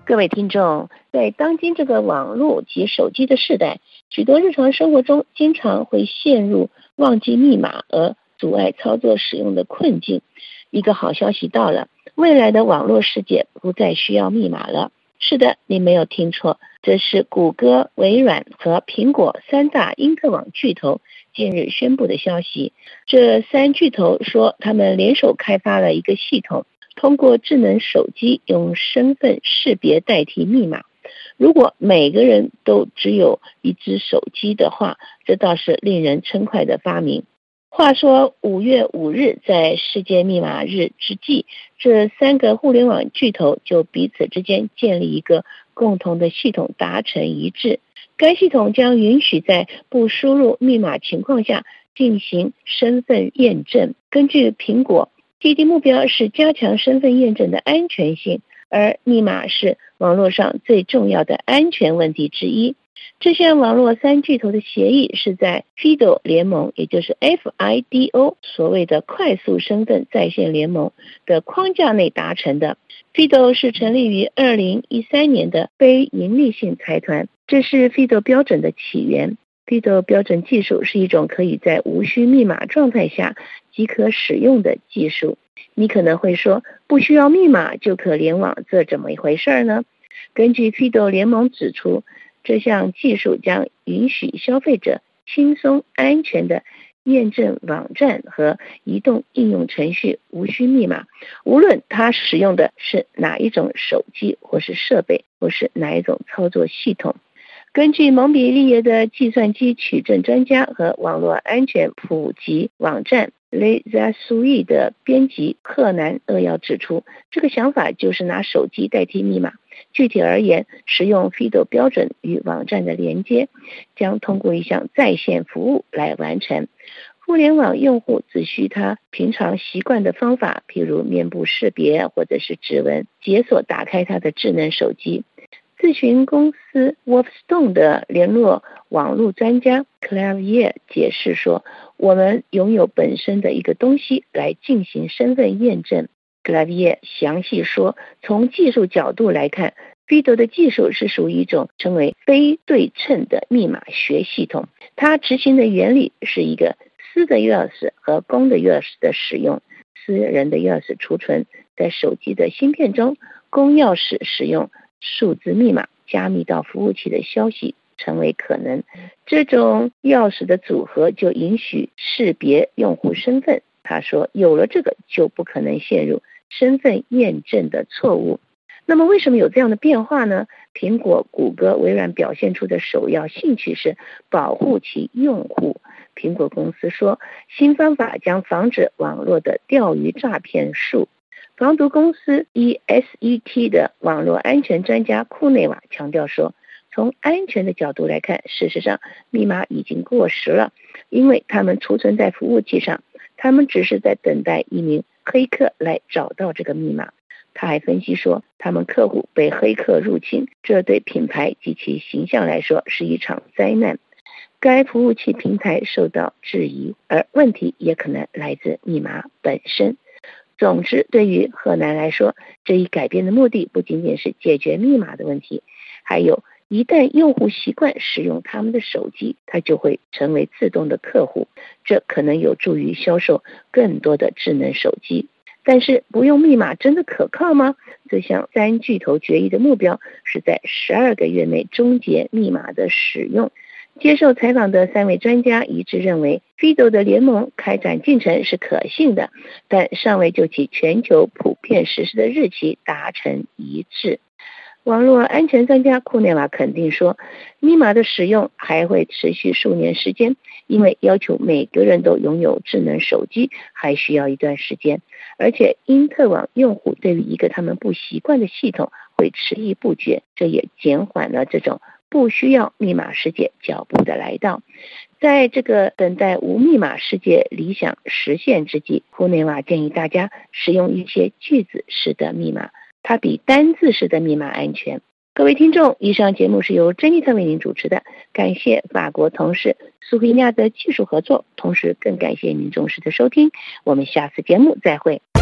各位听众，在当今这个网络及手机的时代，许多日常生活中经常会陷入忘记密码而阻碍操作使用的困境。一个好消息到了，未来的网络世界不再需要密码了。是的，你没有听错，这是谷歌、微软和苹果三大因特网巨头近日宣布的消息。这三巨头说，他们联手开发了一个系统，通过智能手机用身份识别代替密码。如果每个人都只有一只手机的话，这倒是令人称快的发明。话说5月5日，在世界密码日之际，这三个互联网巨头就彼此之间建立一个共同的系统，达成一致。该系统将允许在不输入密码情况下进行身份验证。根据苹果，既定目标是加强身份验证的安全性，而密码是网络上最重要的安全问题之一。这项网络三巨头的协议是在 FIDO 联盟，也就是 FIDO 所谓的快速身份在线联盟的框架内达成的。FIDO 是成立于2013年的非营利性财团，这是 FIDO 标准的起源。FIDO 标准技术是一种可以在无需密码状态下即可使用的技术。你可能会说，不需要密码就可联网，这怎么一回事呢？根据 FIDO 联盟指出，这项技术将允许消费者轻松安全的验证网站和移动应用程序无需密码，无论他使用的是哪一种手机或是设备或是哪一种操作系统。根据蒙彼利耶的计算机取证专家和网络安全普及网站 Lazasui 的编辑赫南扼要指出，这个想法就是拿手机代替密码。具体而言，使用 FIDO 标准与网站的连接将通过一项在线服务来完成。互联网用户只需他平常习惯的方法，譬如面部识别或者是指纹，解锁打开他的智能手机。咨询公司 Wolfstone 的联络网络专家 Clavier 解释说，我们拥有本身的一个东西来进行身份验证。Clavier 详细说，从技术角度来看， FIDO 的技术是属于一种称为非对称的密码学系统。它执行的原理是一个私的钥匙和公的钥匙的使用。私人的钥匙储存在手机的芯片中，公钥匙使用数字密码加密到服务器的消息成为可能。这种钥匙的组合就允许识别用户身份。他说，有了这个就不可能陷入身份验证的错误。那么为什么有这样的变化呢？苹果、谷歌、微软表现出的首要兴趣是保护其用户。苹果公司说，新方法将防止网络的钓鱼诈骗术。防毒公司 ESET 的网络安全专家库内瓦强调说，从安全的角度来看，事实上密码已经过时了，因为它们储存在服务器上，他们只是在等待一名黑客来找到这个密码。他还分析说，他们客户被黑客入侵，这对品牌及其形象来说是一场灾难。该服务器平台受到质疑，而问题也可能来自密码本身。总之，对于赫南来说，这一改变的目的不仅仅是解决密码的问题，还有一旦用户习惯使用他们的手机，他就会成为自动的客户，这可能有助于销售更多的智能手机。但是不用密码真的可靠吗？这项三巨头决议的目标是在12个月内终结密码的使用。接受采访的3位专家一致认为， FIDO 的联盟开展进程是可信的，但尚未就其全球普遍实施的日期达成一致。网络安全专家库内瓦肯定说，密码的使用还会持续数年时间，因为要求每个人都拥有智能手机还需要一段时间，而且因特网用户对于一个他们不习惯的系统会迟疑不决，这也减缓了这种不需要密码世界脚步的来到。在这个等待无密码世界理想实现之际，库内瓦建议大家使用一些句子式的密码，它比单字式的密码安全。各位听众，以上节目是由珍妮特为您主持的，感谢法国同事苏菲亚的技术合作，同时更感谢您重视的收听，我们下次节目再会。